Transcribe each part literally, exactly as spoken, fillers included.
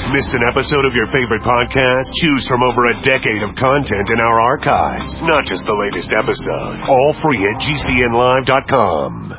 Missed an episode of your favorite podcast? Choose from over a decade of content in our archives, not just the latest episode. All free at G C N live dot com.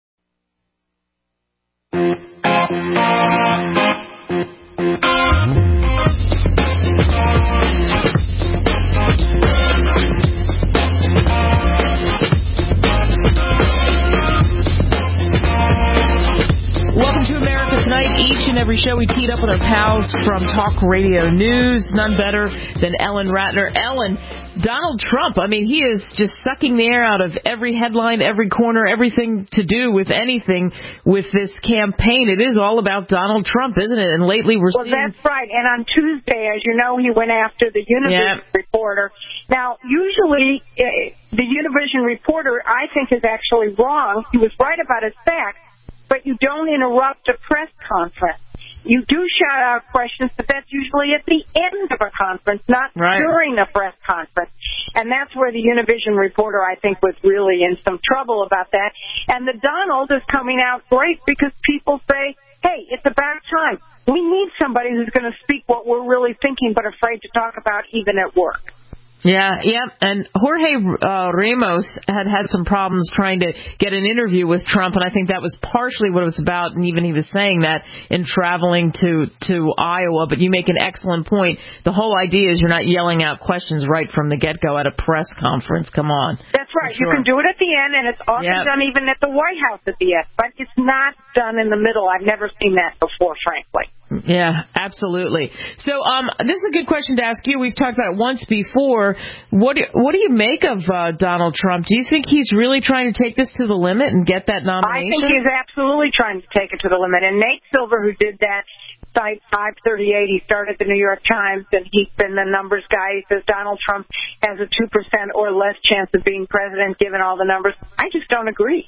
Welcome to America Tonight. Each and every show we teed up with our pals from Talk Radio News. None better than Ellen Ratner. Ellen, Donald Trump, I mean, he is just sucking the air out of every headline, every corner, everything to do with anything with this campaign. It is all about Donald Trump, isn't it? And lately we're well, seeing... Well, that's right. And on Tuesday, as you know, he went after the Univision yeah. reporter. Now, usually uh, the Univision reporter, I think, is actually wrong. He was right about his facts. But you don't interrupt a press conference. You do shout out questions, but that's usually at the end of a conference, not right. during a press conference. And that's where the Univision reporter, I think, was really in some trouble about that. And the Donald is coming out great because people say, hey, it's about time. We need somebody who's going to speak what we're really thinking but afraid to talk about even at work. Yeah, yeah, and Jorge uh, Ramos had had some problems trying to get an interview with Trump, and I think that was partially what it was about, and even he was saying that in traveling to, to Iowa. But you make an excellent point. The whole idea is you're not yelling out questions right from the get-go at a press conference. Come on. That's right. Sure. You can do it at the end, and it's often yep. done even at the White House at the end, but it's not done in the middle. I've never seen that before, frankly. Yeah, absolutely. So um, this is a good question to ask you. We've talked about it once before. What do, what do you make of uh, Donald Trump? Do you think he's really trying to take this to the limit and get that nomination? I think he's absolutely trying to take it to the limit. And Nate Silver, who did that site five thirty-eight, he started the New York Times, and he's been the numbers guy. He says Donald Trump has a two percent or less chance of being president given all the numbers. I just don't agree.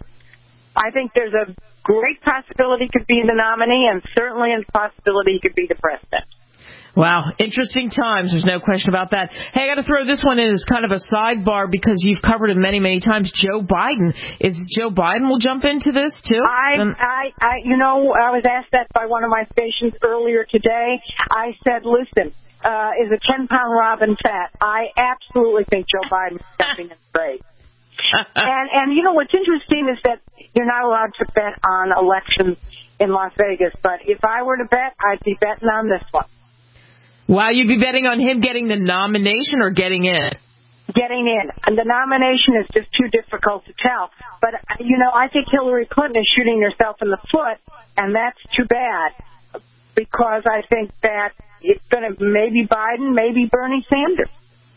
I think there's a great possibility he could be the nominee, and certainly a possibility he could be the president. Wow, interesting times. There's no question about that. Hey, I got to throw this one in as kind of a sidebar because you've covered it many, many times. Joe Biden. Is Joe Biden will jump into this, too? I, um, I, I, you know, I was asked that by one of my stations earlier today. I said, listen, uh, is a ten-pound robin fat? I absolutely think Joe Biden is jumping in the race. and, and, you know, what's interesting is that you're not allowed to bet on elections in Las Vegas. But if I were to bet, I'd be betting on this one. Wow, you'd be betting on him getting the nomination or getting in? Getting in. And the nomination is just too difficult to tell. But, you know, I think Hillary Clinton is shooting herself in the foot, and that's too bad because I think that it's going to maybe Biden, maybe Bernie Sanders.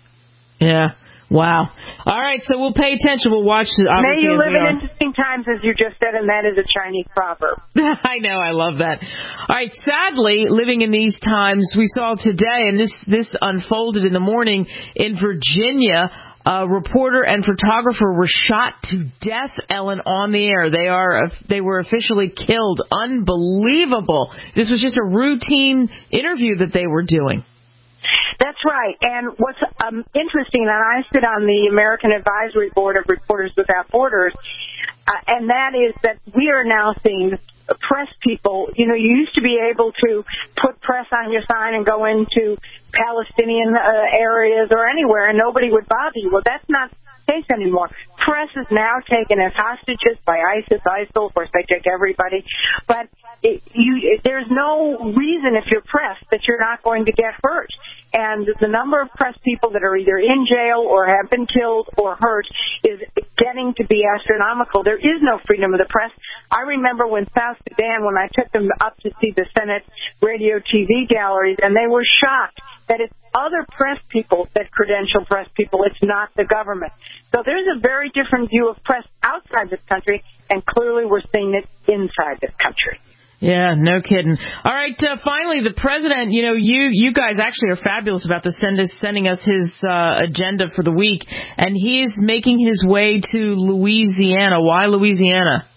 Yeah. Wow. All right, so we'll pay attention. We'll watch. May you live in interesting times, as you just said, and that is a Chinese proverb. I know. I love that. All right, sadly, living in these times, we saw today, and this, this unfolded in the morning in Virginia, a reporter and photographer were shot to death, Ellen, on the air. They are they were officially killed. Unbelievable. This was just a routine interview that they were doing. That's right. And what's um, interesting, and I sit on the American Advisory Board of Reporters Without Borders, uh, and that is that we are now seeing press people. You know, you used to be able to put press on your sign and go into Palestinian uh, areas or anywhere, and nobody would bother you. Well, that's not the case anymore. Press is now taken as hostages by ISIS, ISIL. Of course, they take everybody. But it, you, it, there's no reason, if you're pressed, that you're not going to get hurt. And the number of press people that are either in jail or have been killed or hurt is getting to be astronomical. There is no freedom of the press. I remember when South Sudan, when I took them up to see the Senate radio T V galleries, and they were shocked that it's other press people that credential press people. It's not the government. So there's a very different view of press outside this country, and clearly we're seeing it inside this country. Yeah, no kidding. All right, uh, finally, the president, you know, you you guys actually are fabulous about this, send us, sending us his uh, agenda for the week, and he's making his way to Louisiana. Why Louisiana?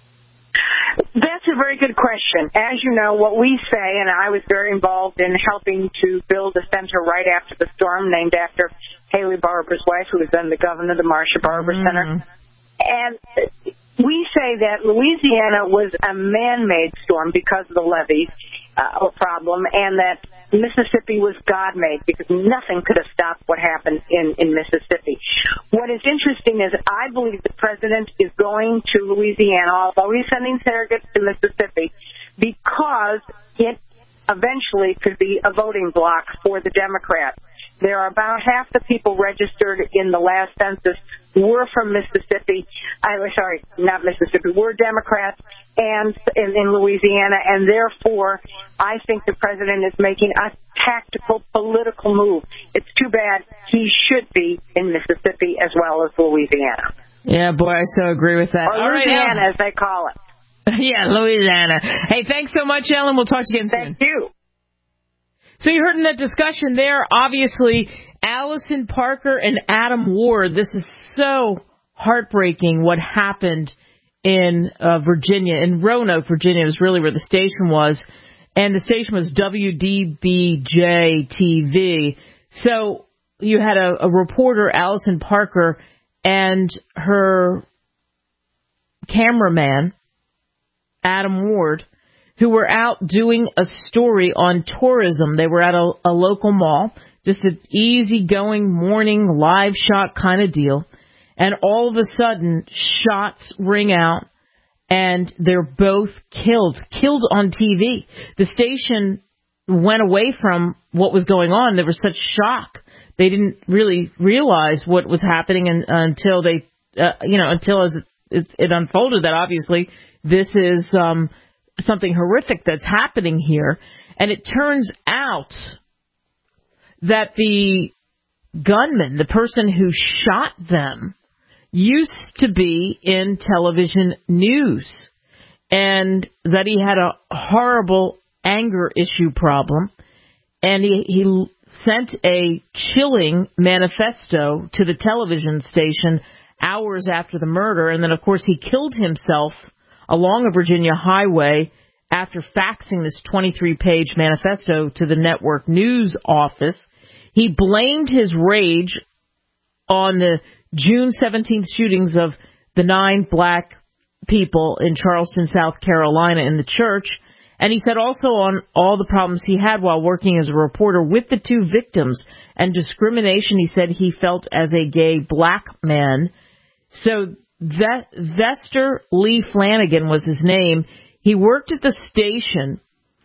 That's a very good question. As you know, what we say, and I was very involved in helping to build a center right after the storm named after Haley Barbour's wife, who was then the governor of the Marsha Barbour mm-hmm. Center. And we say that Louisiana was a man-made storm because of the levees uh, problem, and that Mississippi was God-made because nothing could have stopped what happened in, in Mississippi. What is interesting is I believe the president is going to Louisiana, although he's sending surrogates to Mississippi, because it eventually could be a voting bloc for the Democrats. There are about half the people registered in the last census were from Mississippi. I was sorry, not Mississippi. Were Democrats and in, in Louisiana, and therefore, I think the president is making a tactical political move. It's too bad he should be in Mississippi as well as Louisiana. Yeah, boy, I so agree with that. Or All Louisiana, right, as they call it. Yeah, Louisiana. Hey, thanks so much, Ellen. We'll talk to you again soon. Thank you. So you heard in that discussion there, obviously, Allison Parker and Adam Ward. This is so heartbreaking what happened in uh, Virginia. In Roanoke, Virginia is really where the station was. And the station was W D B J T V. So you had a, a reporter, Allison Parker, and her cameraman, Adam Ward, who were out doing a story on tourism. They were at a, a local mall, just an easygoing morning live shot kind of deal. And all of a sudden, shots ring out, and they're both killed, killed on T V. The station went away from what was going on. There was such shock. They didn't really realize what was happening in, uh, until they, uh, you know, until as it, it unfolded that obviously this is um, something horrific that's happening here. And it turns out that the gunman, the person who shot them, used to be in television news, and that he had a horrible anger issue problem, and he, he sent a chilling manifesto to the television station hours after the murder, and then, of course, he killed himself along a Virginia highway after faxing this twenty-three page manifesto to the network news office. He blamed his rage on the June seventeenth shootings of the nine black people in Charleston, South Carolina in the church. And he said also on all the problems he had while working as a reporter with the two victims and discrimination he said he felt as a gay black man. So that Vester Lee Flanagan was his name. He worked at the station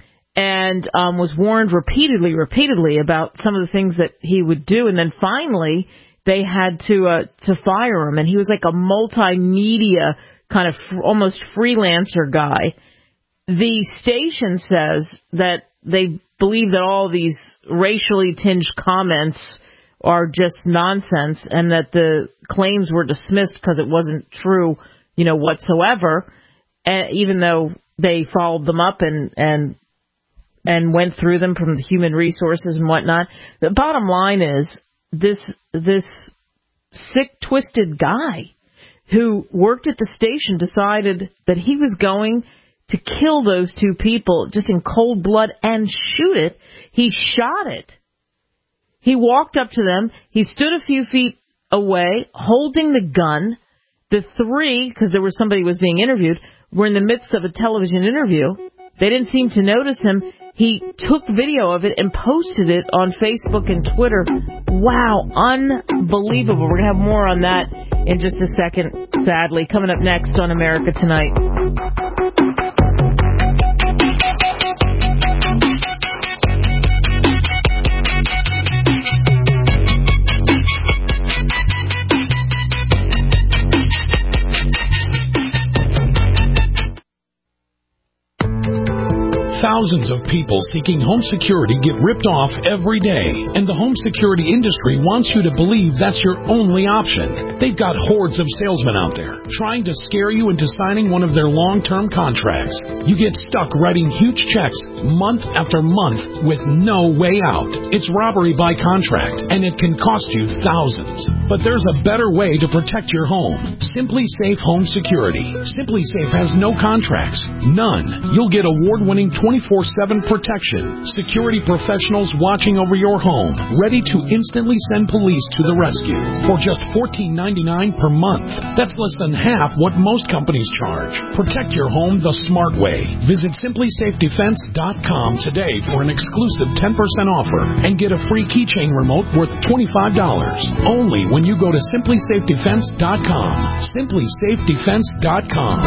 and um, was warned repeatedly, repeatedly about some of the things that he would do. And then finally, they had to uh, to fire him. And he was like a multimedia kind of f- almost freelancer guy. The station says that they believe that all these racially tinged comments are just nonsense and that the claims were dismissed because it wasn't true, you know, whatsoever, uh, even though they followed them up and, and and went through them from the human resources and whatnot. The bottom line is this this sick, twisted guy who worked at the station decided that he was going to kill those two people just in cold blood and shoot it. He shot it. He walked up to them. He stood a few feet away holding the gun. The three, because there was somebody who was being interviewed, were in the midst of a television interview. They didn't seem to notice him. He took video of it and posted it on Facebook and Twitter. Wow, unbelievable. We're going to have more on that in just a second, sadly. Coming up next on America Tonight. Thousands of people seeking home security get ripped off every day, and the home security industry wants you to believe that's your only option. They've got hordes of salesmen out there trying to scare you into signing one of their long-term contracts. You get stuck writing huge checks month after month with no way out. It's robbery by contract, and it can cost you thousands. But there's a better way to protect your home. Simply Safe Home Security. Simply Safe has no contracts. None. You'll get award-winning twenty-four twenty-four seven protection, security professionals watching over your home, ready to instantly send police to the rescue for just fourteen ninety-nine per month. That's less than half what most companies charge. Protect your home the smart way. Visit simply safe defense dot com today for an exclusive ten percent offer and get a free keychain remote worth twenty-five dollars. Only when you go to simply safe defense dot com. simply safe defense dot com.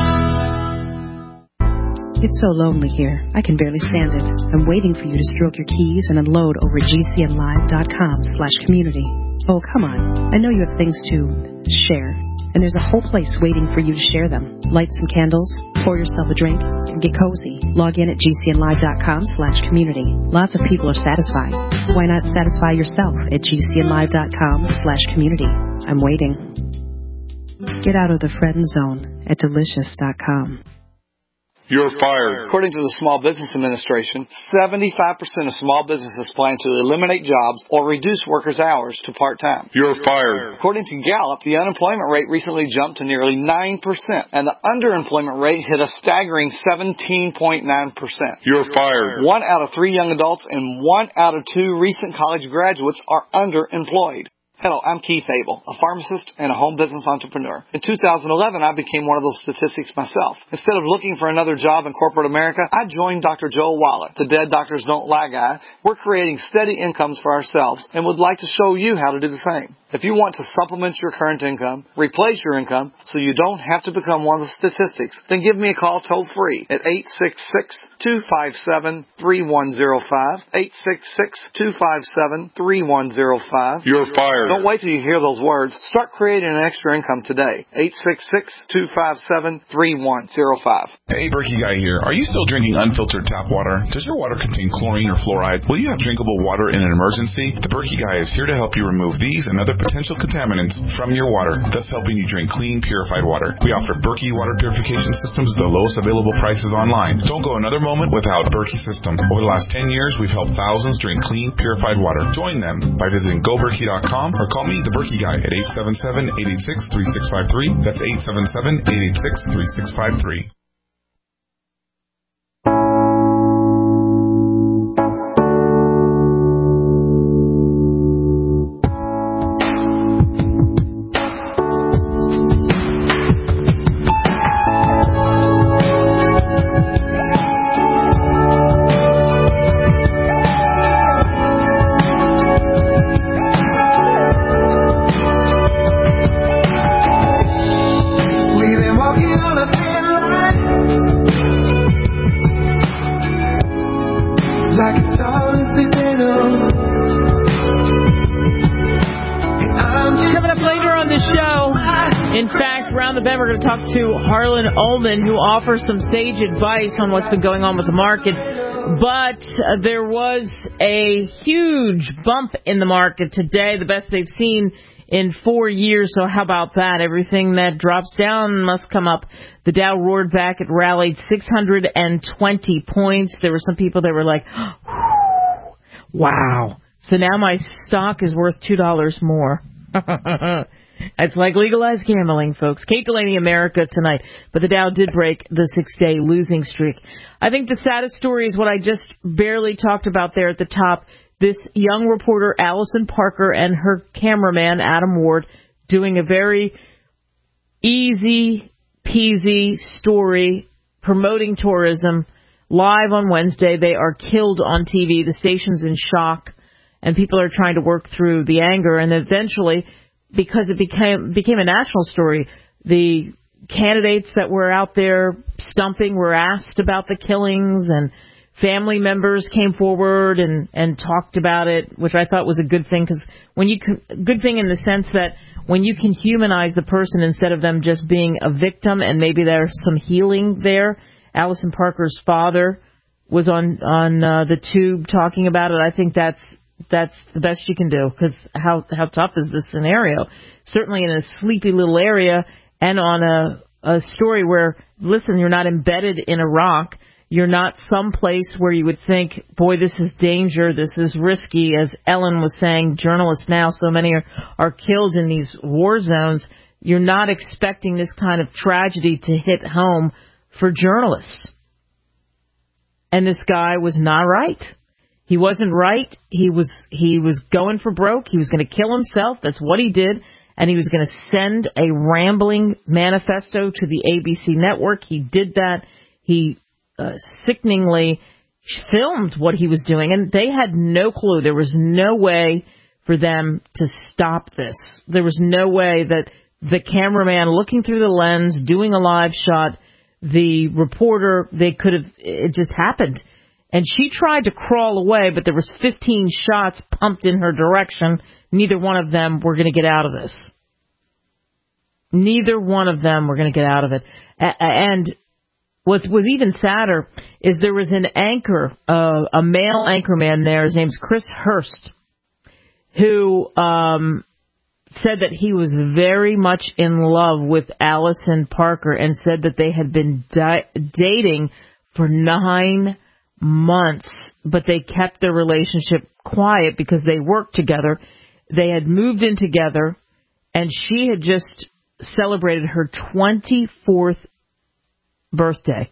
It's so lonely here. I can barely stand it. I'm waiting for you to stroke your keys and unload over at G C N live dot com slash community. Oh, come on. I know you have things to share, and there's a whole place waiting for you to share them. Light some candles, pour yourself a drink, and get cozy. Log in at G C N live dot com slash community. Lots of people are satisfied. Why not satisfy yourself at G C N live dot com slash community? I'm waiting. Get out of the friend zone at delicious dot com. You're fired. According to the Small Business Administration, seventy-five percent of small businesses plan to eliminate jobs or reduce workers' hours to part-time. You're fired. According to Gallup, the unemployment rate recently jumped to nearly nine percent, and the underemployment rate hit a staggering seventeen point nine percent. You're fired. One out of three young adults and one out of two recent college graduates are underemployed. Hello, I'm Keith Abel, a pharmacist and a home business entrepreneur. In two thousand eleven, I became one of those statistics myself. Instead of looking for another job in corporate America, I joined Doctor Joel Wallach, the Dead Doctors Don't Lie guy. We're creating steady incomes for ourselves and would like to show you how to do the same. If you want to supplement your current income, replace your income so you don't have to become one of the statistics, then give me a call toll free at eight six six, two five seven, three one zero five, eight six six, two five seven, three one zero five. You're fired. Don't wait till you hear those words. Start creating an extra income today. eight six six, two five seven, three one zero five. Hey, Berkey Guy here. Are you still drinking unfiltered tap water? Does your water contain chlorine or fluoride? Will you have drinkable water in an emergency? The Berkey Guy is here to help you remove these and other potential contaminants from your water, thus helping you drink clean, purified water. We offer Berkey water purification systems at the lowest available prices online. Don't go another moment without Berkey system. Over the last ten years, we've helped thousands drink clean, purified water. Join them by visiting go berkey dot com or call me, the Berkey Guy, at eight seven seven, eight eight six, three six five three. That's eight seven seven, eight eight six, three six five three. We're going to talk to Harlan Ullman, who offers some sage advice on what's been going on with the market. But uh, there was a huge bump in the market today, the best they've seen in four years. So how about that? Everything that drops down must come up. The Dow roared back. It rallied six hundred twenty points. There were some people that were like, wow. So now my stock is worth two dollars more. It's like legalized gambling, folks. Kate Delaney, America tonight. But the Dow did break the six-day losing streak. I think the saddest story is what I just barely talked about there at the top. This young reporter, Allison Parker, and her cameraman, Adam Ward, doing a very easy-peasy story promoting tourism live on Wednesday. They are killed on T V. The station's in shock, and people are trying to work through the anger. And eventually, because it became became a national story, the candidates that were out there stumping were asked about the killings, and family members came forward and, and talked about it, which I thought was a good thing, because when you can, good thing in the sense that when you can humanize the person instead of them just being a victim, and maybe there's some healing there. Allison Parker's father was on on uh, the tube talking about it. I think that's that's the best you can do, because how how tough is this scenario? Certainly in a sleepy little area, and on a a story where, listen, you're not embedded in Iraq. You're not someplace where you would think, boy, this is danger, this is risky. As Ellen was saying, journalists now, so many are, are killed in these war zones. You're not expecting this kind of tragedy to hit home for journalists. And this guy was not right. He wasn't right. He was he was going for broke. He was going to kill himself. That's what he did. And he was going to send a rambling manifesto to the A B C network. He did that. He uh, sickeningly filmed what he was doing. And they had no clue. There was no way for them to stop this. There was no way that the cameraman looking through the lens, doing a live shot, the reporter, they could have, it just happened. And she tried to crawl away, but there was fifteen shots pumped in her direction. Neither one of them were going to get out of this. Neither one of them were going to get out of it. And what was even sadder is there was an anchor, uh, a male anchorman there. His name's Chris Hurst, who um, said that he was very much in love with Allison Parker and said that they had been di- dating for nine months, but they kept their relationship quiet because they worked together. They had moved in together, and she had just celebrated her twenty-fourth birthday.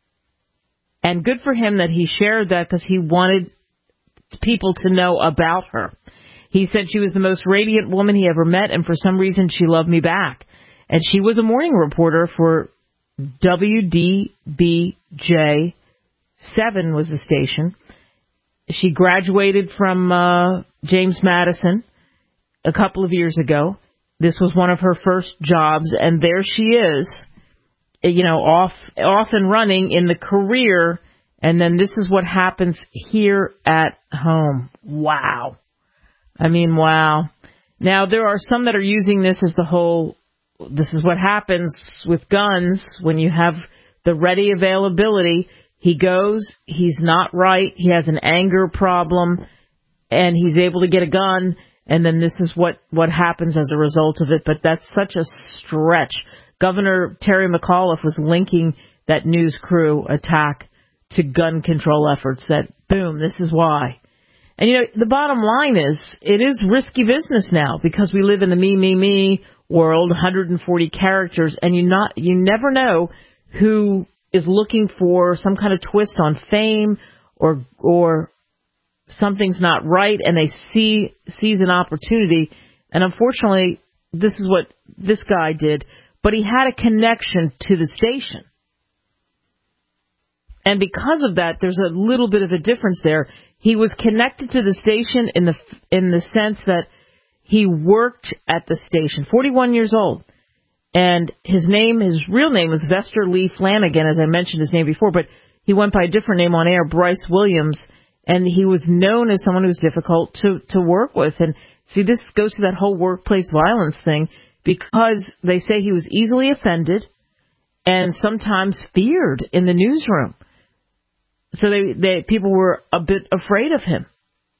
And good for him that he shared that because he wanted people to know about her. He said she was the most radiant woman he ever met, and for some reason she loved me back. And she was a morning reporter for W D B J seven was the station. She graduated from uh, James Madison a couple of years ago. This was one of her first jobs, and there she is, you know, off off and running in the career, and then this is what happens here at home. Wow. I mean, wow. Now, there are some that are using this as the whole, this is what happens with guns when you have the ready availability. He goes, he's not right, he has an anger problem, and he's able to get a gun, and then this is what, what happens as a result of it. But that's such a stretch. Governor Terry McAuliffe was linking that news crew attack to gun control efforts, that, boom, this is why. And, you know, the bottom line is, it is risky business now because we live in the me, me, me world, one hundred forty characters, and you not you never know who is looking for some kind of twist on fame or or something's not right, and they see sees an opportunity. And unfortunately, this is what this guy did, but he had a connection to the station. And because of that, there's a little bit of a difference there. He was connected to the station in the in the sense that he worked at the station, forty-one years old. And his name, his real name was Vester Lee Flanagan, as I mentioned his name before, but he went by a different name on air, Bryce Williams, and he was known as someone who was difficult to, to work with. And see, this goes to that whole workplace violence thing, because they say he was easily offended and sometimes feared in the newsroom. So they, they people were a bit afraid of him.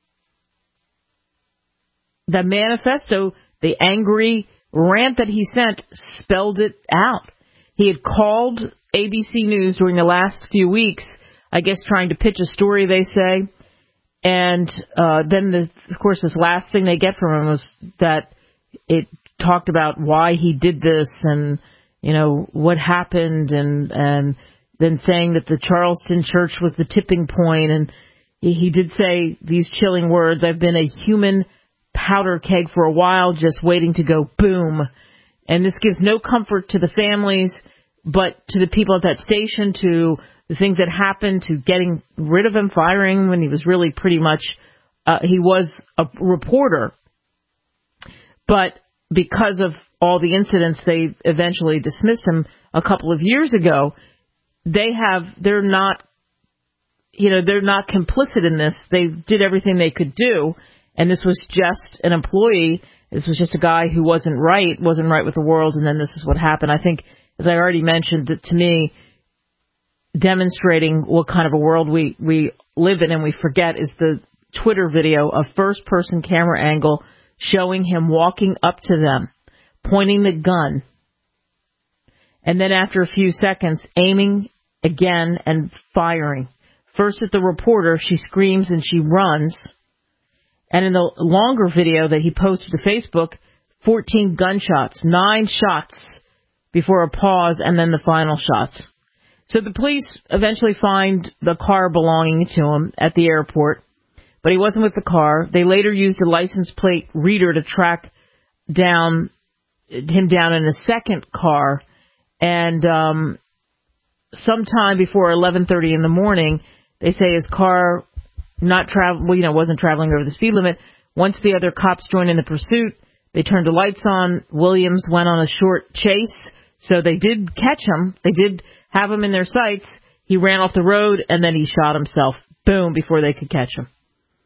The manifesto, the angry rant that he sent, spelled it out. He had called A B C News during the last few weeks, I guess trying to pitch a story, they say. And uh, then, the, of course, this last thing they get from him was that it talked about why he did this and, you know, what happened, and and then saying that the Charleston church was the tipping point. And he, he did say these chilling words, "I've been a human powder keg for a while, just waiting to go boom." And this gives no comfort to the families, but to the people at that station, to the things that happened, to getting rid of him, firing when he was really pretty much, uh, he was a reporter. But because of all the incidents, they eventually dismissed him a couple of years ago. They have, they're not, you know, they're not complicit in this. They did everything they could do. And this was just an employee. This was just a guy who wasn't right, wasn't right with the world, and then this is what happened. I think, as I already mentioned, that to me, demonstrating what kind of a world we, we live in and we forget is the Twitter video of first-person camera angle showing him walking up to them, pointing the gun, and then after a few seconds, aiming again and firing. First at the reporter, she screams and she runs. And in the longer video that he posted to Facebook, fourteen gunshots, nine shots before a pause, and then the final shots. So the police eventually find the car belonging to him at the airport, but he wasn't with the car. They later used a license plate reader to track down him down in a second car, and um, sometime before eleven thirty in the morning, they say his car not travel, well, you know, wasn't traveling over the speed limit. Once the other cops joined in the pursuit, they turned the lights on. Williams went on a short chase, so they did catch him. They did have him in their sights. He ran off the road, and then he shot himself. Boom, before they could catch him.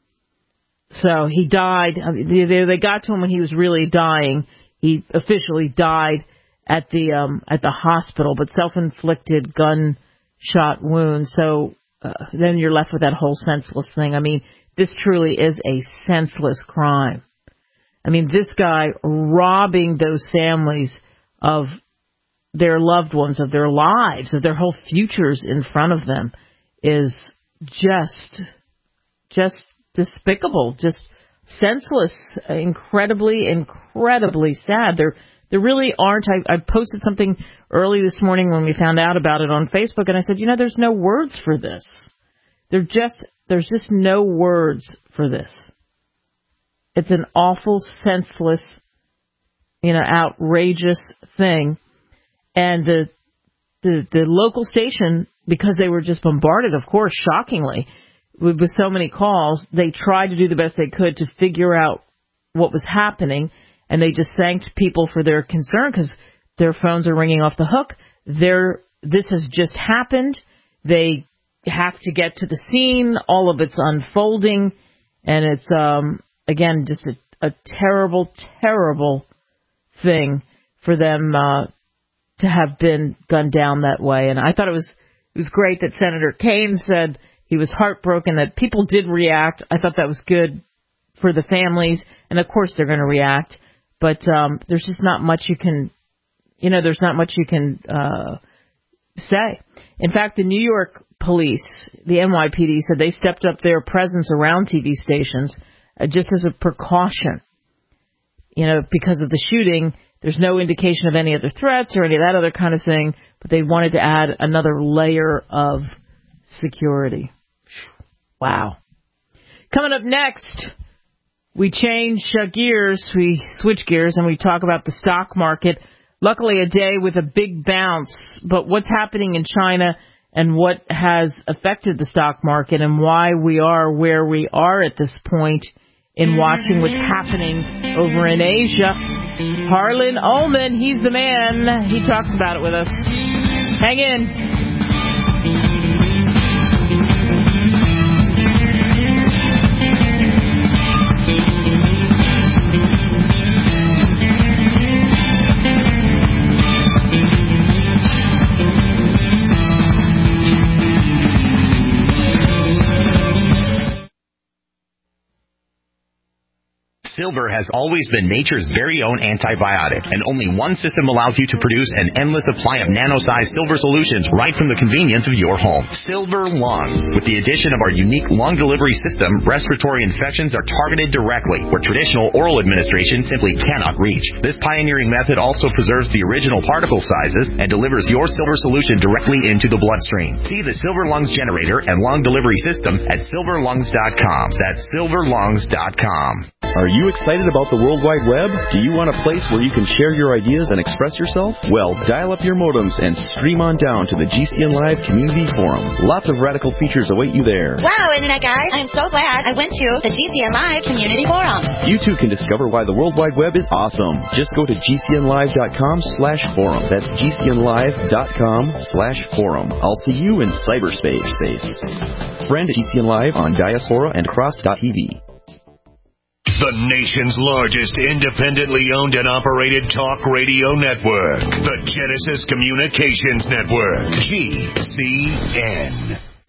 So he died. They, they got to him when he was really dying. He officially died at the um, at the hospital, but self-inflicted gunshot wound. So uh, then you're left with that whole senseless thing. I mean, this truly is a senseless crime. I mean, this guy robbing those families of their loved ones, of their lives, of their whole futures in front of them is just, just despicable, just senseless, incredibly, incredibly sad. There, there really aren't. I, I posted something early this morning when we found out about it on Facebook, and I said, you know, there's no words for this. There just, there's just no words for this. It's an awful, senseless, you know, outrageous thing. And the, the, the local station, because they were just bombarded, of course, shockingly, with, with so many calls, they tried to do the best they could to figure out what was happening. And they just thanked people for their concern because their phones are ringing off the hook. They're, this has just happened. They have to get to the scene. All of it's unfolding. And it's, um, again, just a, a terrible, terrible thing for them, uh, to have been gunned down that way. And I thought it was it was great that Senator Kaine said he was heartbroken, that people did react. I thought that was good for the families, and of course they're going to react. But um, there's just not much you can, you know, there's not much you can uh, say. In fact, the New York police, the N Y P D, said they stepped up their presence around T V stations uh, just as a precaution, you know, because of the shooting. There's no indication of any other threats or any of that other kind of thing, but they wanted to add another layer of security. Wow. Coming up next, we change uh, gears, we switch gears, and we talk about the stock market. Luckily, a day with a big bounce, but what's happening in China and what has affected the stock market and why we are where we are at this point in watching what's happening over in Asia. Harlan Ullman, he's the man. He talks about it with us. Hang in. Silver has always been nature's very own antibiotic, and only one system allows you to produce an endless supply of nano-sized silver solutions right from the convenience of your home. Silver Lungs. With the addition of our unique lung delivery system, respiratory infections are targeted directly, where traditional oral administration simply cannot reach. This pioneering method also preserves the original particle sizes and delivers your silver solution directly into the bloodstream. See the Silver Lungs generator and lung delivery system at silver lungs dot com. That's silver lungs dot com. Are you excited about the World Wide Web? Do you want a place where you can share your ideas and express yourself? Well, dial up your modems and stream on down to the G C N Live Community Forum. Lots of radical features await you there. Wow, Internet guys, I'm so glad I went to the G C N Live Community Forum. You too can discover why the World Wide Web is awesome. Just go to G C N live dot com slash forum. That's G C N live dot com slash forum. I'll see you in cyberspace. Space. Friend G C N Live on Diaspora and Cross dot T V. The nation's largest independently owned and operated talk radio network. The Genesis Communications Network. G C N.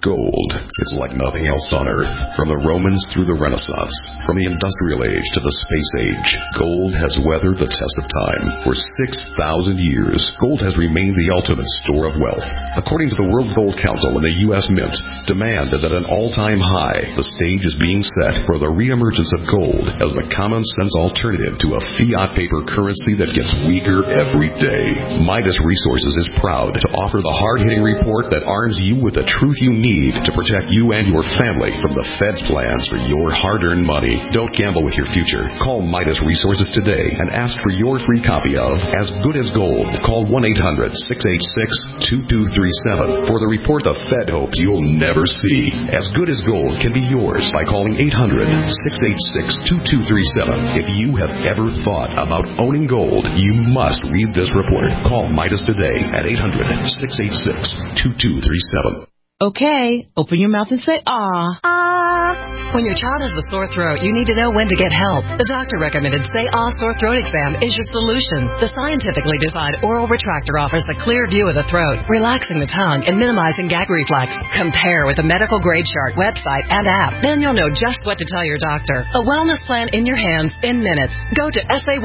Gold is like nothing else on Earth. From the Romans through the Renaissance, from the Industrial Age to the Space Age, gold has weathered the test of time. For six thousand years, gold has remained the ultimate store of wealth. According to the World Gold Council and the U S Mint, demand is at an all-time high. The stage is being set for the reemergence of gold as the common-sense alternative to a fiat paper currency that gets weaker every day. Midas Resources is proud to offer the hard-hitting report that arms you with the truth you need to protect you and your family from the Fed's plans for your hard-earned money. Don't gamble with your future. Call Midas Resources today and ask for your free copy of As Good as Gold. Call one eight hundred six eight six two two three seven for the report the Fed hopes you'll never see. As Good as Gold can be yours by calling eight hundred six eight six two two three seven. If you have ever thought about owning gold, you must read this report. Call Midas today at eight hundred six eight six two two three seven. Okay, open your mouth and say ah. Ah. When your child has a sore throat, you need to know when to get help. The doctor recommended Say Ah Sore Throat Exam is your solution. The scientifically designed oral retractor offers a clear view of the throat, relaxing the tongue and minimizing gag reflex. Compare with the medical grade chart website and app. Then you'll know just what to tell your doctor. A wellness plan in your hands in minutes. Go to say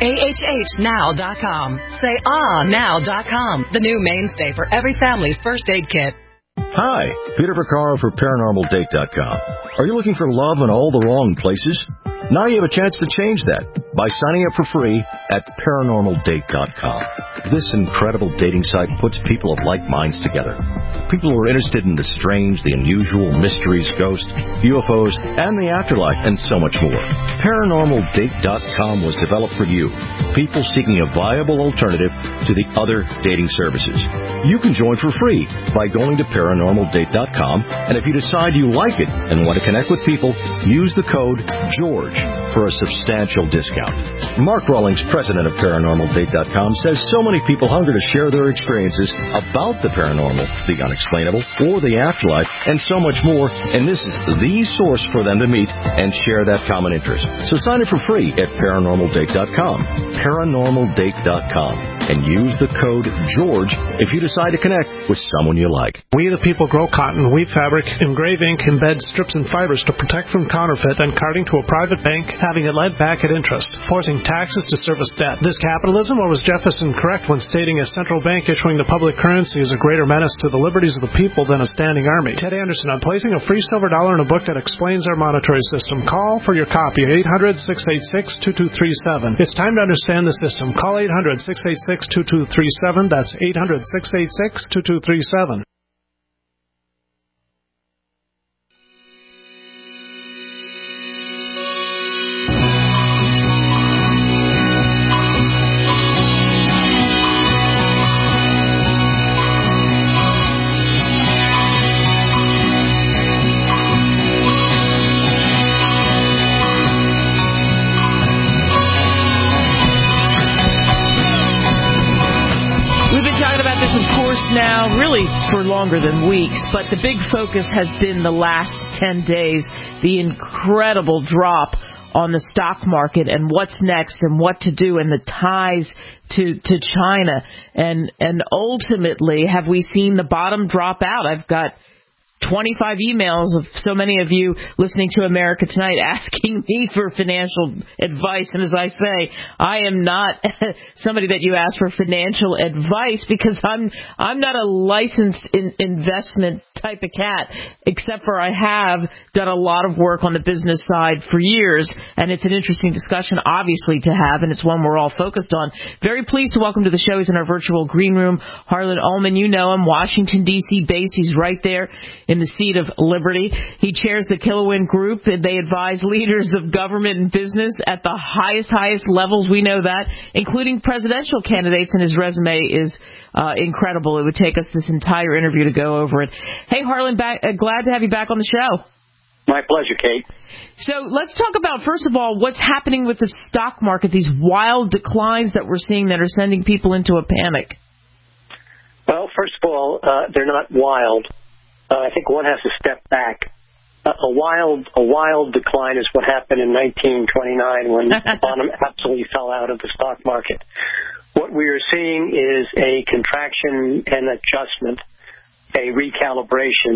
ah now dot com. say ah now dot com, the new mainstay for every family's first aid kit. Hi, Peter Vaccaro for Paranormal Date dot com. Are you looking for love in all the wrong places? Now you have a chance to change that by signing up for free at Paranormal Date dot com. This incredible dating site puts people of like minds together. People who are interested in the strange, the unusual, mysteries, ghosts, U F Os, and the afterlife, and so much more. Paranormal Date dot com was developed for you, people seeking a viable alternative to the other dating services. You can join for free by going to Paranormal Date dot com, and if you decide you like it and want to connect with people, use the code GEORGE for a substantial discount. Mark Rawlings, president of Paranormal Date dot com, says so many people hunger to share their experiences about the paranormal, the unexplainable, or the afterlife, and so much more, and this is the source for them to meet and share that common interest. So sign up for free at Paranormal Date dot com, Paranormal Date dot com, and use the code GEORGE if you decide to connect with someone you like. We the people grow cotton, weave fabric, engrave ink, embed strips and fibers to protect from counterfeit and carting to a private bank, having it lent back at interest, forcing taxes to service debt. This capitalism, or was Jefferson correct when stating a central bank issuing the public currency is a greater menace to the liberties of the people than a standing army? Ted Anderson, I'm placing a free silver dollar in a book that explains our monetary system. Call for your copy, eight hundred six eight six two two three seven. It's time to understand the system. Call eight hundred six eight six two two three seven. That's eight hundred six eight six two two three seven. Now, really for longer than weeks, but the big focus has been the last ten days, the incredible drop on the stock market and what's next and what to do and the ties to, to China. And, and ultimately, have we seen the bottom drop out? I've got twenty-five emails of so many of you listening to America Tonight asking me for financial advice. And as I say, I am not somebody that you ask for financial advice because I'm I'm not a licensed in investment type of cat, except for I have done a lot of work on the business side for years. And it's an interesting discussion, obviously, to have, and it's one we're all focused on. Very pleased to welcome to the show. He's in our virtual green room, Harlan Ullman. You know him, Washington, D C based. He's right there in the seat of liberty. He chairs the Kilowind Group. They advise leaders of government and business at the highest, highest levels. We know that, including presidential candidates, and his resume is uh, incredible. It would take us this entire interview to go over it. Hey, Harlan, back, uh, glad to have you back on the show. My pleasure, Kate. So let's talk about, first of all, what's happening with the stock market, these wild declines that we're seeing that are sending people into a panic. Well, first of all, uh, they're not wild. Uh, I think one has to step back. Uh, a wild, a wild decline is what happened in nineteen twenty-nine when the bottom absolutely fell out of the stock market. What we are seeing is a contraction and adjustment, a recalibration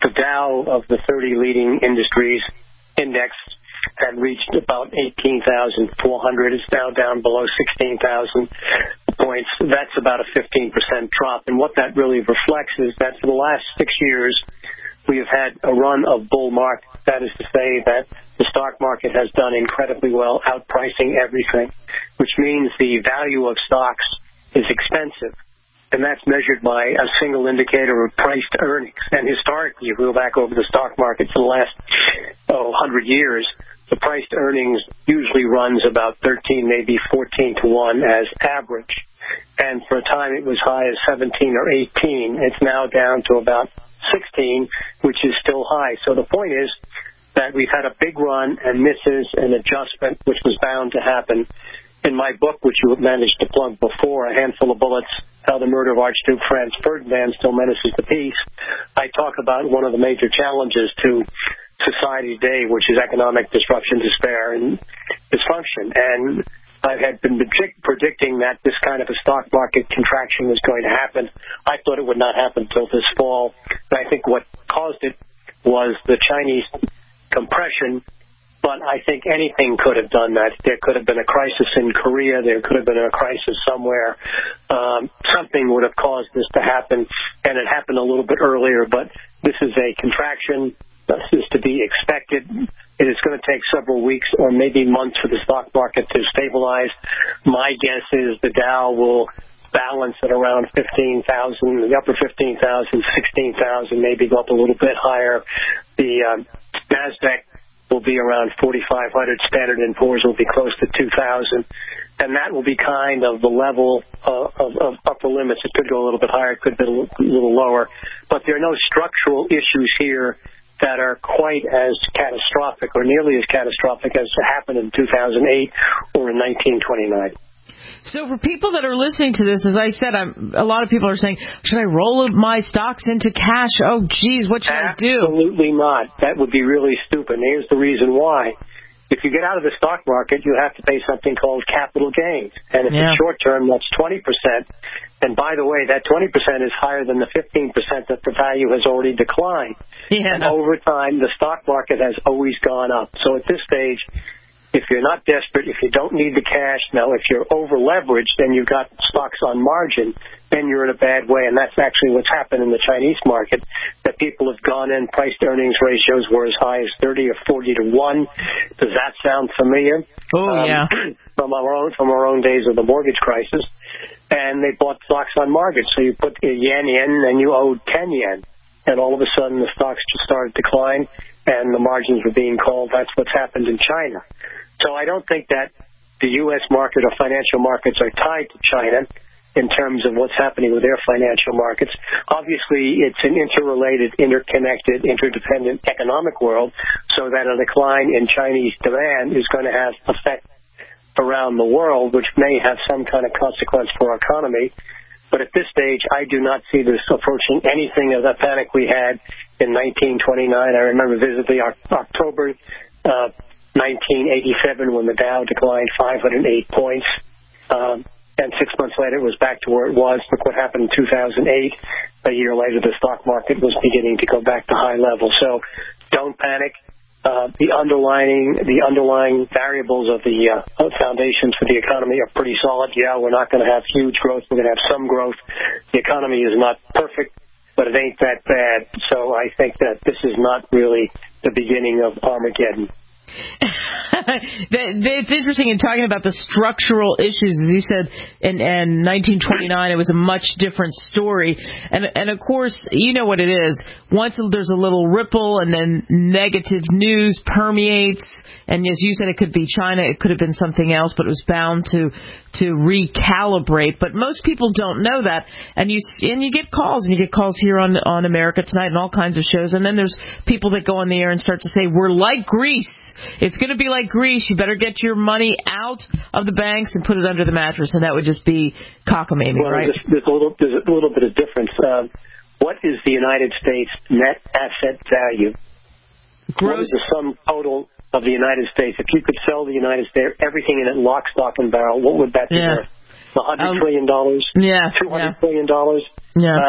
the Dow of the thirty leading industries index had reached about eighteen thousand four hundred. It's now down below sixteen thousand points. That's about a fifteen percent drop. And what that really reflects is that for the last six years, we have had a run of bull market. That is to say that the stock market has done incredibly well, outpricing everything, which means the value of stocks is expensive. And that's measured by a single indicator of price to earnings. And historically, if we go back over the stock market for the last oh, one hundred years, the price to earnings usually runs about thirteen, maybe fourteen to one as average. And for a time it was high as seventeen or eighteen. It's now down to about sixteen, which is still high. So the point is that we've had a big run, and this is an adjustment which was bound to happen. In my book, which you managed to plug before, A Handful of Bullets, How the Murder of Archduke Franz Ferdinand Still Menaces the Peace, I talk about one of the major challenges to society today, which is economic disruption, despair, and dysfunction. And I had been predict- predicting that this kind of a stock market contraction was going to happen. I thought it would not happen until this fall. And I think what caused it was the Chinese compression. But I think anything could have done that. There could have been a crisis in Korea. There could have been a crisis somewhere. Um, something would have caused this to happen, and it happened a little bit earlier. But this is a contraction. This is to be expected. It is going to take several weeks or maybe months for the stock market to stabilize. My guess is the Dow will balance at around fifteen thousand, the upper fifteen thousand, sixteen thousand, maybe go up a little bit higher. The um, NASDAQ will be around forty-five hundred. Standard and Poor's will be close to two thousand. And that will be kind of the level uh, of, of upper limits. It could go a little bit higher. It could be a little, a little lower. But there are no structural issues here that are quite as catastrophic or nearly as catastrophic as happened in two thousand eight or in nineteen twenty-nine. So for people that are listening to this, as I said, I'm, a lot of people are saying, should I roll my stocks into cash? Oh, geez, what should Absolutely I do? Absolutely not. That would be really stupid. And here's the reason why. If you get out of the stock market, you have to pay something called capital gains. And if Yeah. it's short term, that's twenty percent. And by the way, that twenty percent is higher than the fifteen percent that the value has already declined. Yeah. And over time, the stock market has always gone up. So at this stage, if you're not desperate, if you don't need the cash, now if you're over leveraged and you've got stocks on margin, then you're in a bad way. And that's actually what's happened in the Chinese market, that people have gone in, price to earnings ratios were as high as thirty or forty to one. Does that sound familiar? Oh, um, yeah. From our own, from our own days of the mortgage crisis. And they bought stocks on margin. So you put a yen in and you owed ten yen. And all of a sudden the stocks just started to decline and the margins were being called. That's what's happened in China. So I don't think that the U S market or financial markets are tied to China in terms of what's happening with their financial markets. Obviously, it's an interrelated, interconnected, interdependent economic world, so that a decline in Chinese demand is going to have effect around the world, which may have some kind of consequence for our economy. But at this stage, I do not see this approaching anything of the panic we had in nineteen twenty-nine. I remember vividly October uh, nineteen eighty-seven when the Dow declined five hundred eight points. Um, and six months later, it was back to where it was. Look what happened in two thousand eight. A year later, the stock market was beginning to go back to high levels. So don't panic. Uh, the underlying the underlying variables of the uh, foundations for the economy are pretty solid. Yeah, we're not going to have huge growth. We're going to have some growth. The economy is not perfect, but it ain't that bad. So I think that this is not really the beginning of Armageddon. It's interesting in talking about the structural issues. As you said, in, in nineteen twenty-nine, it was a much different story. And, and of course, you know what it is. Once there's a little ripple and then negative news permeates, and as you said, it could be China, it could have been something else, but it was bound to to recalibrate. But most people don't know that. And you and you get calls, and you get calls here on, on America Tonight and all kinds of shows. And then there's people that go on the air and start to say, we're like Greece. It's going to be like Greece. You better get your money out of the banks and put it under the mattress, and that would just be cockamamie, well, right? There's, there's, a little, there's a little bit of difference. Uh, what is the United States net asset value? Gross. What is the sum total of the United States? If you could sell the United States, everything in it, lock, stock, and barrel, what would that be yeah. worth? one hundred um, trillion dollars? Yeah. two hundred yeah. trillion dollars? Yeah. Um,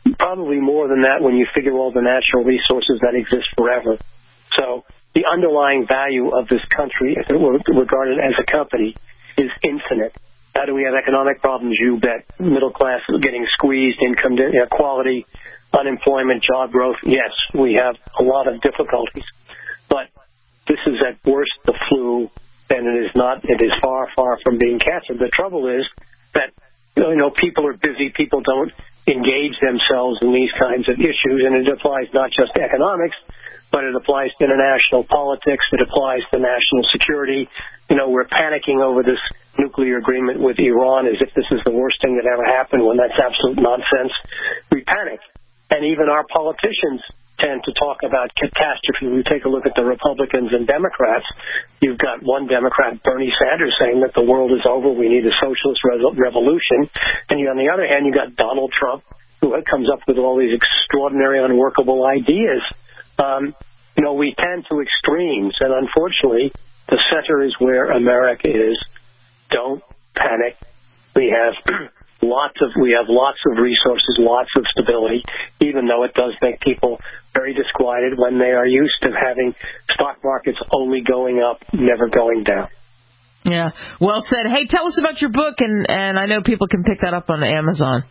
probably more than that when you figure all the natural resources that exist forever. So the underlying value of this country, if it were regarded as a company, is infinite. How do we have economic problems? You bet. Middle class is getting squeezed, income inequality, unemployment, job growth. Yes, we have a lot of difficulties. But this is at worst the flu, and it is not, it is far, far from being cancer. The trouble is that, you know, people are busy, people don't engage themselves in these kinds of issues, and it applies not just to economics, but it applies to international politics, it applies to national security. You know, we're panicking over this nuclear agreement with Iran as if this is the worst thing that ever happened, when that's absolute nonsense. We panic. And even our politicians tend to talk about catastrophe. We take a look at the Republicans and Democrats. You've got one Democrat, Bernie Sanders, saying that the world is over, we need a socialist re- revolution. And you, on the other hand, you've got Donald Trump, who comes up with all these extraordinary, unworkable ideas. Um, you know, we tend to extremes, and unfortunately, the center is where America is. Don't panic. We have lots of we have lots of resources, lots of stability, even though it does make people very disquieted when they are used to having stock markets only going up, never going down. Yeah, well said. Hey, tell us about your book, and, and I know people can pick that up on Amazon.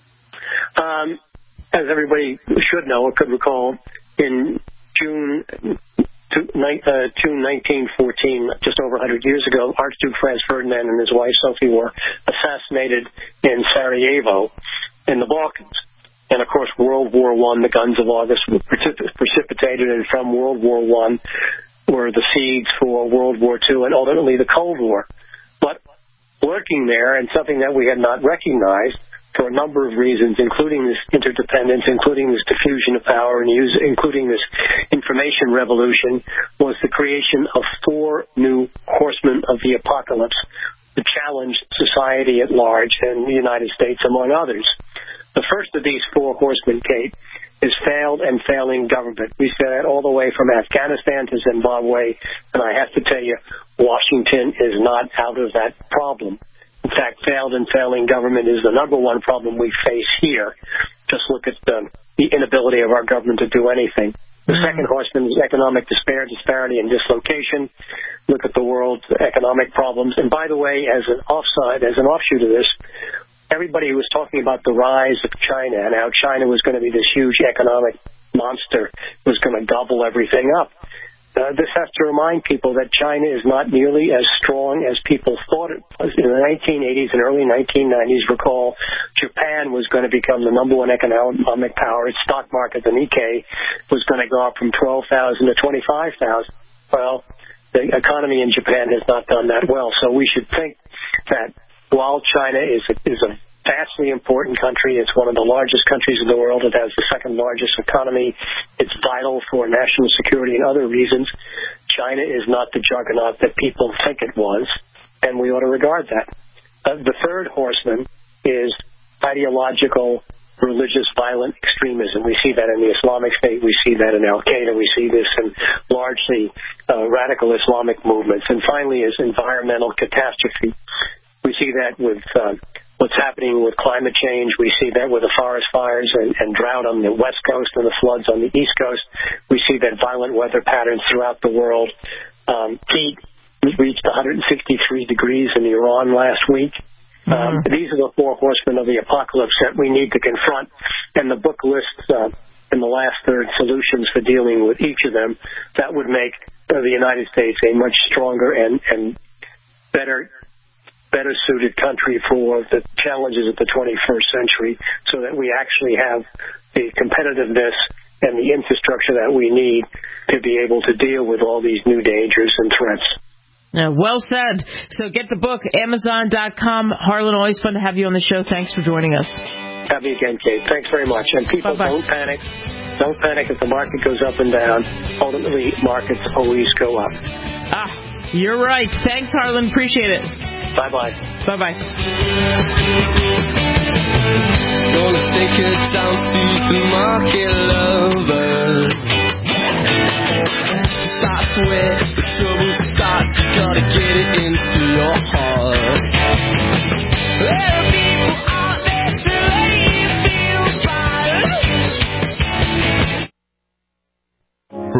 Um, as everybody should know or could recall, in June Uh, June nineteen fourteen, just over one hundred years ago, Archduke Franz Ferdinand and his wife Sophie were assassinated in Sarajevo in the Balkans. And, of course, World War One, the guns of August were precip- precipitated, and from World War One were the seeds for World War Two and ultimately the Cold War. But lurking there, and something that we had not recognized, for a number of reasons, including this interdependence, including this diffusion of power, and use, including this information revolution, was the creation of four new horsemen of the apocalypse to challenge society at large and the United States, among others. The first of these four horsemen, Kate, is failed and failing government. We say that all the way from Afghanistan to Zimbabwe, and I have to tell you, Washington is not out of that problem. In fact, failed and failing government is the number one problem we face here. Just look at the, the inability of our government to do anything. The mm-hmm. second horseman is economic despair, disparity, and dislocation. Look at the world's economic problems. And by the way, as an offside, as an offshoot of this, everybody was talking about the rise of China and how China was going to be this huge economic monster, was going to gobble everything up. Uh, this has to remind people that China is not nearly as strong as people thought it was. In the nineteen eighties and early nineteen nineties, recall, Japan was going to become the number one economic power. Its stock market, the Nikkei, was going to go up from twelve thousand to twenty-five thousand. Well, the economy in Japan has not done that well. So we should think that while China is a, is a vastly important country, it's one of the largest countries in the world, it has the second largest economy, it's vital for national security and other reasons, China is not the juggernaut that people think it was, and we ought to regard that. Uh, the third horseman is ideological, religious, violent extremism. We see that in the Islamic State, we see that in Al-Qaeda, we see this in largely uh, radical Islamic movements. And finally is environmental catastrophe. We see that with uh, what's happening with climate change. We see that with the forest fires and, and drought on the west coast and the floods on the east coast. We see that violent weather patterns throughout the world. Um, heat reached one hundred sixty-three degrees in Iran last week. Um, mm-hmm. These are the four horsemen of the apocalypse that we need to confront. And the book lists uh, in the last third solutions for dealing with each of them that would make uh, the United States a much stronger and, and better better suited country for the challenges of the twenty-first century, so that we actually have the competitiveness and the infrastructure that we need to be able to deal with all these new dangers and threats. Uh, well said. So get the book, Amazon dot com. Harlan, always fun to have you on the show. Thanks for joining us. Have you again, Kate. Thanks very much. And people, Bye-bye. don't panic. Don't panic if the market goes up and down. Ultimately, markets always go up. Ah, you're right. Thanks, Harlan. Appreciate it. Bye-bye. Bye-bye. Gonna take it down to the market lovers. That's where the trouble starts. You gotta get it into your heart. There are people out there to make you feel bad.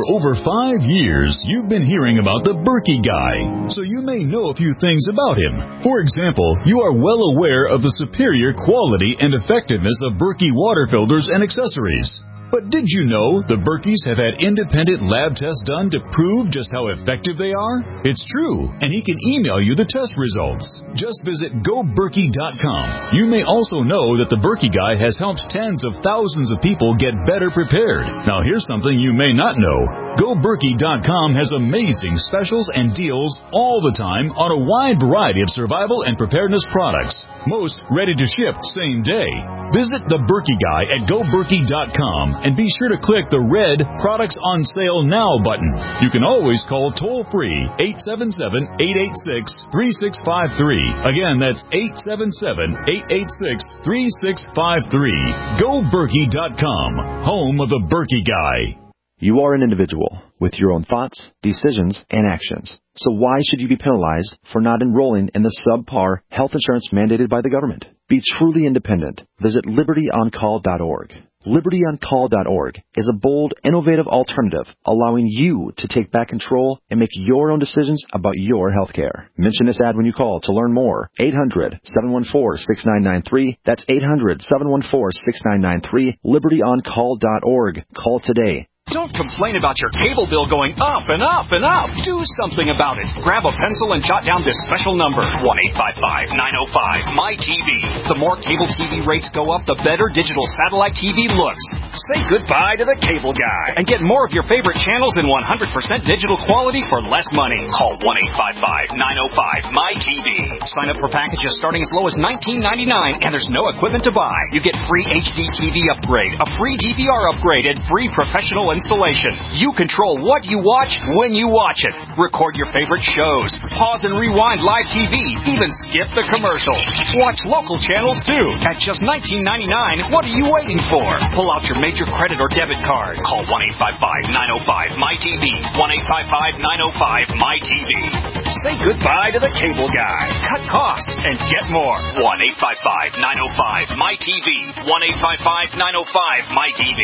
over five years, you've been hearing about the Berkey Guy, so you may know a few things about him. For example, you are well aware of the superior quality and effectiveness of Berkey water filters and accessories. But did you know the Berkeys have had independent lab tests done to prove just how effective they are? It's true, and he can email you the test results. Just visit go berkey dot com. You may also know that the Berkey Guy has helped tens of thousands of people get better prepared. Now here's something you may not know. go berkey dot com has amazing specials and deals all the time on a wide variety of survival and preparedness products. Most ready to ship same day. Visit the Berkey Guy at go berkey dot com and be sure to click the red Products on Sale Now button. You can always call toll-free eight seven seven, eight eight six, three six five three. Again, that's eight seven seven, eight eight six, three six five three. go berkey dot com, home of the Berkey Guy. You are an individual with your own thoughts, decisions, and actions. So why should you be penalized for not enrolling in the subpar health insurance mandated by the government? Be truly independent. Visit liberty on call dot org. liberty on call dot org is a bold, innovative alternative allowing you to take back control and make your own decisions about your health care. Mention this ad when you call to learn more. eight hundred, seven one four, six nine nine three. That's eight hundred, seven one four, six nine nine three. liberty on call dot org. Call today. Don't complain about your cable bill going up and up and up. Do something about it. Grab a pencil and jot down this special number, one eight five five, nine oh five, M Y T V. The more cable T V rates go up, the better digital satellite T V looks. Say goodbye to the cable guy and get more of your favorite channels in one hundred percent digital quality for less money. Call one eight five five, nine oh five, M Y T V. Sign up for packages starting as low as nineteen ninety-nine, and there's no equipment to buy. You get free H D T V upgrade, a free D V R upgrade, and free professional installation. You control what you watch when you watch it. Record your favorite shows. Pause and rewind live T V. Even skip the commercials. Watch local channels too. At just nineteen ninety-nine, what are you waiting for? Pull out your major credit or debit card. Call one eight five five, nine oh five, M Y T V. one eight five five, nine oh five, M Y T V. Say goodbye to the cable guy. Cut costs and get more. one eight five five, nine oh five, M Y T V. one eight five five, nine oh five, M Y T V.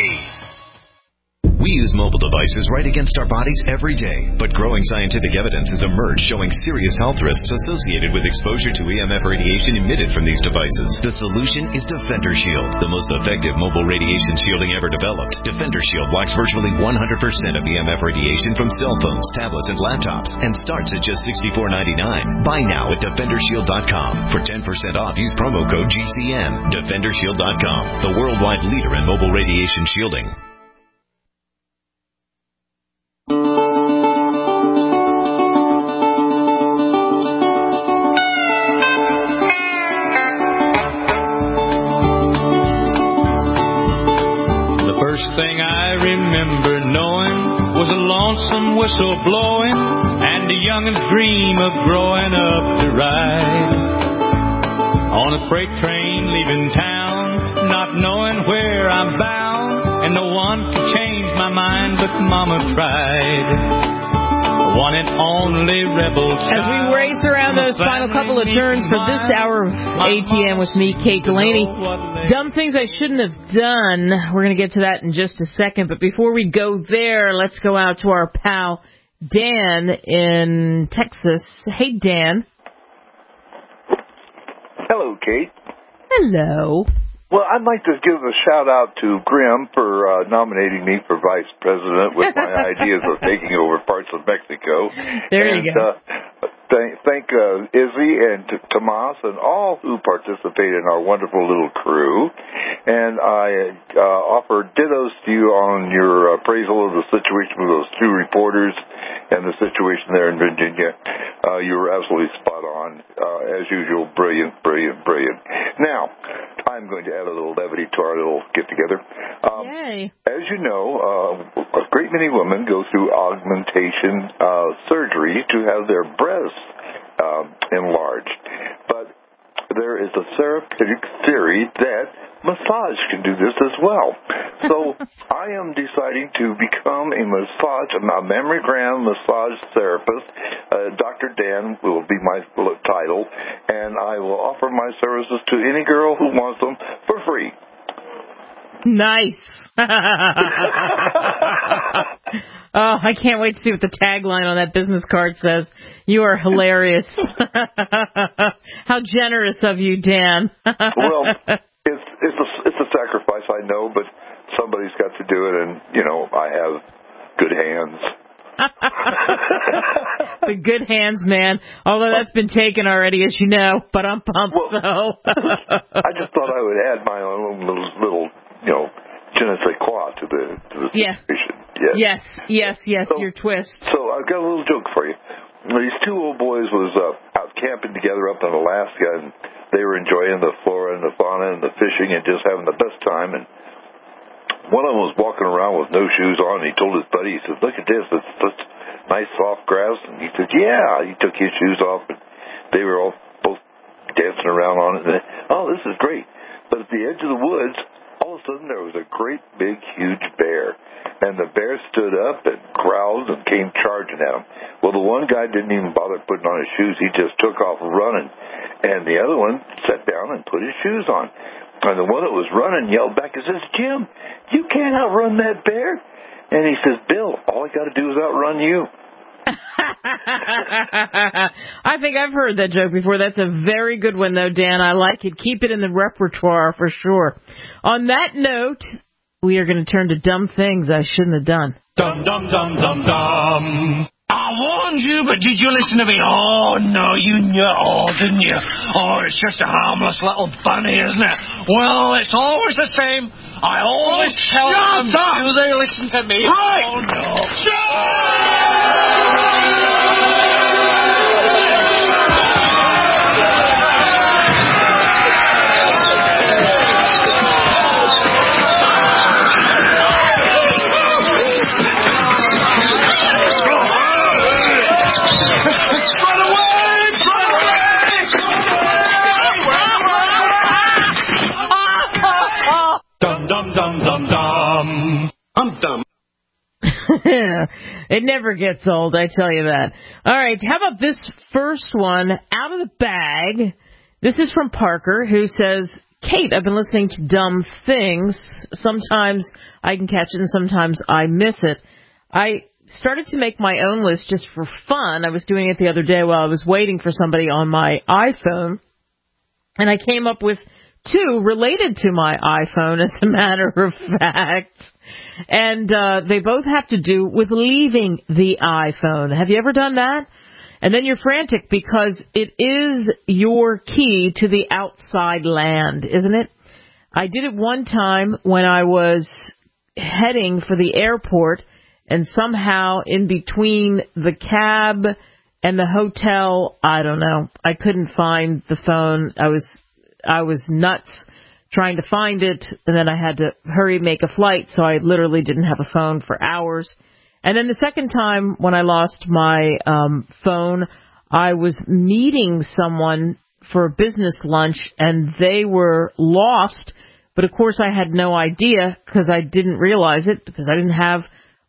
We use mobile devices right against our bodies every day, but growing scientific evidence has emerged showing serious health risks associated with exposure to E M F radiation emitted from these devices. The solution is Defender Shield, the most effective mobile radiation shielding ever developed. Defender Shield blocks virtually one hundred percent of E M F radiation from cell phones, tablets, and laptops, and starts at just sixty-four ninety-nine. Buy now at defender shield dot com. For ten percent off, use promo code G C N. defender shield dot com, the worldwide leader in mobile radiation shielding. Thing I remember knowing was a lonesome whistle blowing and a youngin's dream of growing up to ride on a freight train leaving town, not knowing where I'm bound, and no one could change my mind, but Mama tried. One and only rebel child. As we race around those final couple of turns for this hour of A T M with me, Kate Delaney. Dumb things I shouldn't have done. We're going to get to that in just a second. But before we go there, let's go out to our pal Dan in Texas. Hey, Dan. Hello, Kate. Hello. Well, I'd like to give a shout-out to Grimm for uh, nominating me for vice president with my ideas of taking over parts of Mexico. There and, you go. Uh, thank thank uh, Izzy and T- Tomas and all who participate in our wonderful little crew. And I uh, offer dittos to you on your appraisal of the situation with those two reporters and the situation there in Virginia. Uh, you were absolutely spot on. Uh, as usual, brilliant, brilliant, brilliant. Now, I'm going to add a little levity to our little get-together. Um, Yay. As you know, uh, a great many women go through augmentation uh, surgery to have their breasts um, enlarged. But there is a therapeutic theory that massage can do this as well. So I am deciding to become a massage, a mammogram massage therapist. Uh, Doctor Dan will be my title, and I will offer my services to any girl who wants them for free. Nice. Oh, I can't wait to see what the tagline on that business card says. You are hilarious. How generous of you, Dan. Well, it's it's a it's a sacrifice, I know, but somebody's got to do it, and you know I have good hands. The good hands, man. Although that's been taken already, as you know. But I'm pumped, well, so. I just thought I would add my own little, little you know, je ne sais quoi to the to the yeah. situation. Yes, yes, yes, yes. So, your twist. So I've got a little joke for you. These two old boys was uh, out camping together up in Alaska, and they were enjoying the flora and the fauna and the fishing and just having the best time. And one of them was walking around with no shoes on, and he told his buddy, he says, "Look at this, it's such nice soft grass." And he said, "Yeah." He took his shoes off, and they were all both dancing around on it. And they, oh, this is great. But at the edge of the woods, all of a sudden there was a great big huge bear. And the bear stood up and growled and came charging at him. Well, the one guy didn't even bother putting on his shoes. He just took off running. And the other one sat down and put his shoes on. And the one that was running yelled back and says, "Jim, you can't outrun that bear." And he says, "Bill, all I got to do is outrun you." I think I've heard that joke before. That's a very good one, though, Dan. I like it. Keep it in the repertoire for sure. On that note, we are going to turn to dumb things I shouldn't have done. Dum, dum, dum, dum, dum. I warned you, but did you listen to me? Oh, no, you knew it all, didn't you? Oh, it's just a harmless little bunny, isn't it? Well, it's always the same. I always oh, tell them, up. Do they listen to me? Right. Oh, no. Shut up! Dum, dum, dum, dum, dum. I'm dumb. It never gets old, I tell you that. All right, how about this first one out of the bag? This is from Parker, who says, "Kate, I've been listening to Dumb Things. Sometimes I can catch it and sometimes I miss it. I started to make my own list just for fun. I was doing it the other day while I was waiting for somebody on my iPhone, and I came up with two related to my iPhone, as a matter of fact. And uh, they both have to do with leaving the iPhone. Have you ever done that? And then you're frantic because it is your key to the outside land, isn't it? I did it one time when I was heading for the airport, and somehow in between the cab and the hotel, I don't know, I couldn't find the phone. I was I was nuts trying to find it, and then I had to hurry make a flight, so I literally didn't have a phone for hours. And then the second time when I lost my um, phone, I was meeting someone for a business lunch, and they were lost, but of course I had no idea because I didn't realize it because I didn't have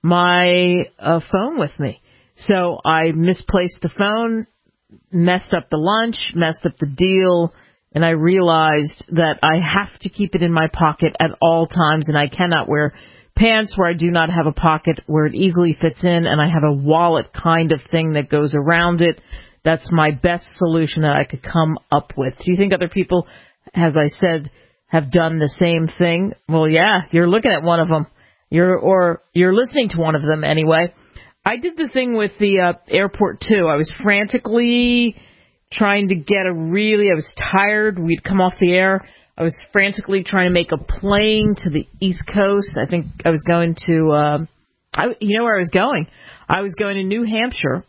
my uh, phone with me. So I misplaced the phone, messed up the lunch, messed up the deal, and I realized that I have to keep it in my pocket at all times, and I cannot wear pants where I do not have a pocket where it easily fits in, and I have a wallet kind of thing that goes around it. That's my best solution that I could come up with. Do you think other people, as I said, have done the same thing? Well, yeah, you're looking at one of them. You're or you're listening to one of them anyway. I did the thing with the uh, airport, too. I was frantically trying to get a really, I was tired. We'd come off the air. I was frantically trying to make a plane to the East Coast. I think I was going to, uh, I, you know where I was going? I was going to New Hampshire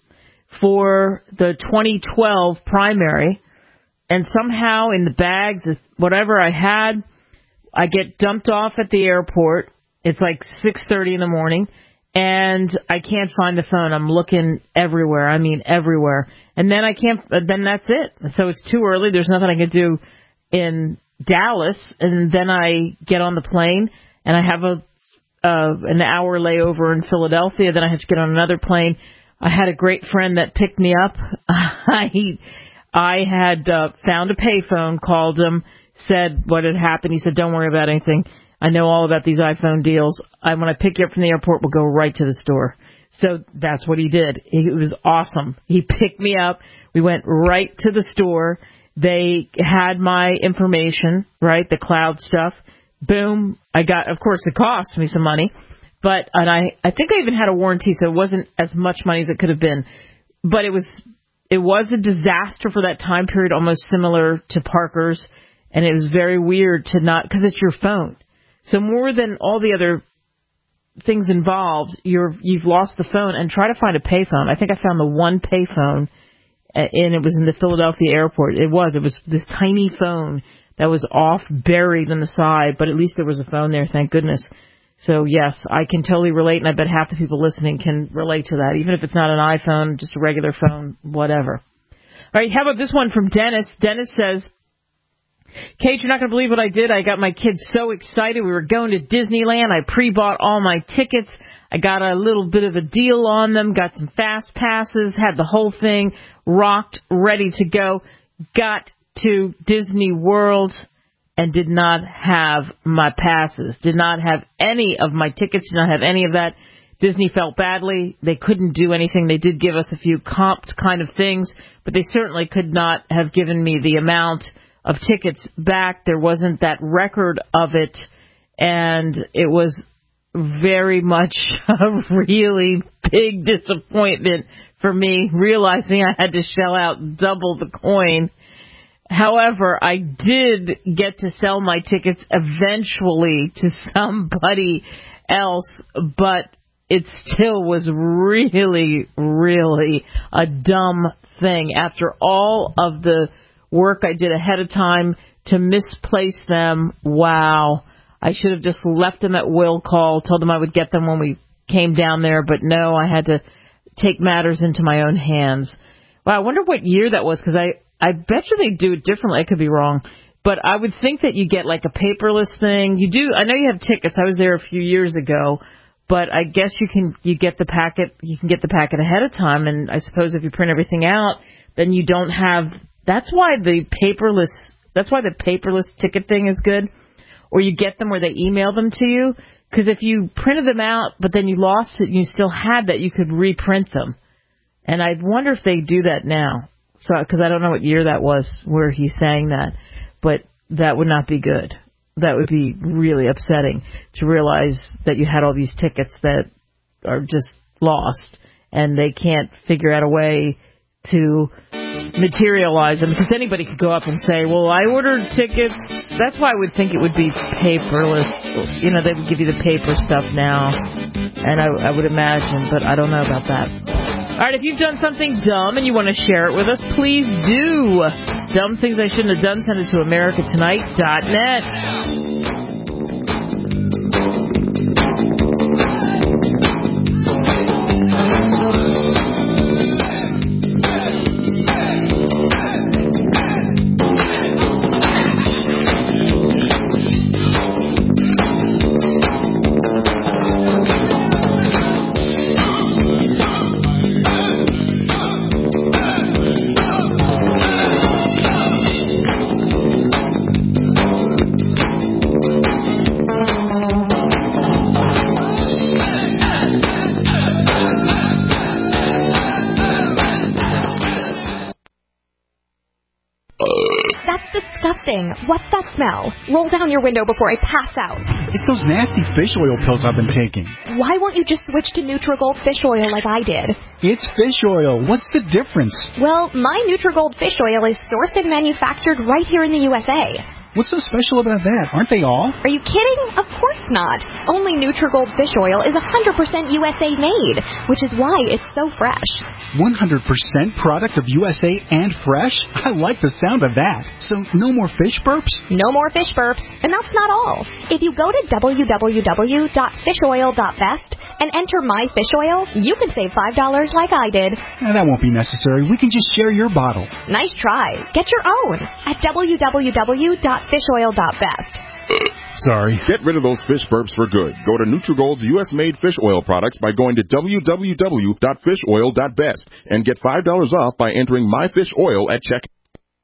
for the twenty twelve primary. And somehow in the bags, whatever I had, I get dumped off at the airport. It's like six thirty in the morning. And I can't find the phone. I'm looking everywhere. I mean, everywhere. And then I can't, then that's it. So it's too early. There's nothing I can do in Dallas. And then I get on the plane and I have a, uh, an hour layover in Philadelphia. Then I have to get on another plane. I had a great friend that picked me up. I, I had uh, found a payphone, called him, said what had happened. He said, "Don't worry about anything. I know all about these iPhone deals. I, when I pick you up from the airport, we'll go right to the store." So that's what he did. It was awesome. He picked me up. We went right to the store. They had my information, right, the cloud stuff. Boom. I got, of course, it cost me some money. But, and I, I think I even had a warranty, so it wasn't as much money as it could have been. But it was, it was a disaster for that time period, almost similar to Parker's. And it was very weird to not, because it's your phone. So more than all the other things involved, you're, you've lost the phone, and try to find a payphone. I think I found the one payphone, and it was in the Philadelphia airport. It was, it was this tiny phone that was off, buried in the side, but at least there was a phone there, thank goodness. So, yes, I can totally relate, and I bet half the people listening can relate to that, even if it's not an iPhone, just a regular phone, whatever. All right, how about this one from Dennis? Dennis says, Kate, you're not going to believe what I did. I got my kids so excited. We were going to Disneyland. I pre-bought all my tickets. I got a little bit of a deal on them, got some fast passes, had the whole thing rocked, ready to go. Got to Disney World and did not have my passes, did not have any of my tickets, did not have any of that. Disney felt badly. They couldn't do anything. They did give us a few comped kind of things, but they certainly could not have given me the amount of tickets back. There wasn't that record of it, and it was very much a really big disappointment for me, realizing I had to shell out double the coin. However, I did get to sell my tickets eventually to somebody else, but it still was really, really a dumb thing. After all of the work I did ahead of time to misplace them, wow. I should have just left them at will call, told them I would get them when we came down there, but no, I had to take matters into my own hands. Wow, I wonder what year that was, because I, I bet you they do it differently. I could be wrong. But I would think that you get like a paperless thing. You do. I know you have tickets. I was there a few years ago, but I guess you can you get the packet. You can get the packet ahead of time, and I suppose if you print everything out, then you don't have. That's why the paperless. That's why the paperless ticket thing is good. Or you get them where they email them to you. Because if you printed them out, but then you lost it, and you still had that, you could reprint them. And I wonder if they do that now. So, because I don't know what year that was where he's saying that, but that would not be good. That would be really upsetting to realize that you had all these tickets that are just lost, and they can't figure out a way to materialize them. Because anybody could go up and say, well, I ordered tickets. That's why I would think it would be paperless. You know, they would give you the paper stuff now, and I, I would imagine, but I don't know about that. All right, if you've done something dumb and you want to share it with us, please do. Dumb things I shouldn't have done, send it to america tonight dot net. What's that smell? Roll down your window before I pass out. It's those nasty fish oil pills I've been taking. Why won't you just switch to Nutrigold fish oil like I did? It's fish oil. What's the difference? Well, my Nutrigold fish oil is sourced and manufactured right here in the U S A. What's so special about that? Aren't they all? Are you kidding? Of course not. Only Nutrigold fish oil is one hundred percent U S A made, which is why it's so fresh. one hundred percent product of U S A and fresh? I like the sound of that. So no more fish burps? No more fish burps. And that's not all. If you go to w w w dot fish oil dot best and enter my fish oil, you can save five dollars like I did. Nah, that won't be necessary. We can just share your bottle. Nice try. Get your own at w w w dot fish oil dot best. Sorry. Get rid of those fish burps for good. Go to Nutrigold's U S-made fish oil products by going to w w w dot fish oil dot best and get five dollars off by entering my fish oil at checkout.